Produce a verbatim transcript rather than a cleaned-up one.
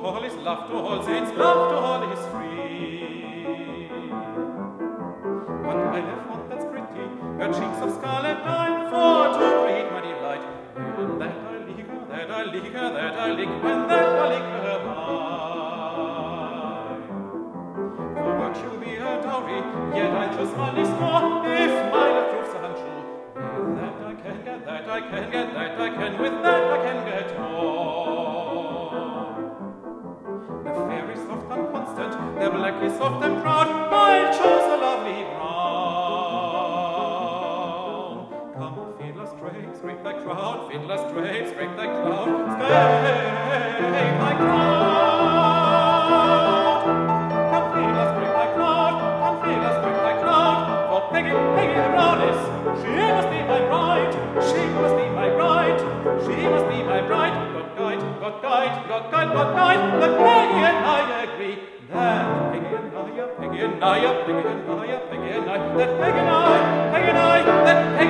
all is love, to all saints, love to all is free. But I have one that's pretty, her cheeks of scarlet dye, for to greet my delight. And that I lick her, that I lick her, that I lick, and that I lick her high. For virtue be her dowry, yet I choose my least more, if my love proves untrue. With that I can get, that I can get, that I can, with that I can get more. The fair is soft and constant, the black is soft and proud, I'll choose a lovely brown. Come, fiddler straight, scrape thy crowd, fiddler straight, scrape thy crowd, scrape thy crowd. Come, fiddler, scrape thy crowd, come, fiddler, scrape thy crowd, for Peggy, Peggy the brownest, she must be my bride, she must be my bride, she must be my bride. God guide, God guide, God guide, that Peggy and I agree, that Peggy and I, Peggy and I, Peggy and I, Peggy and I, that Peggy and I, Peggy and I, that Peggy